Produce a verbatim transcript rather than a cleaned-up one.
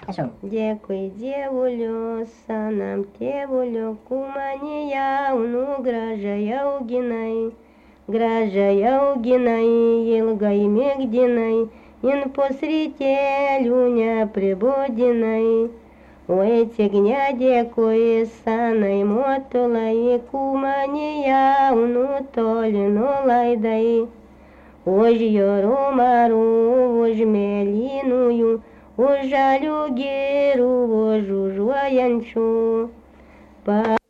Așa. Dėkui dievuliu, sanam tėvuliu, kumanija, unu gražiai auginai, gražiai auginai, ilgai mėgdinai, in pusrytėlių nepribodinai. Oi, tik nedėkui sanai motulai, kumanija, unu toli nulaidai. Už jorų marų, už mėlynųjų, už žalių gėrų, už užuojančių. Pa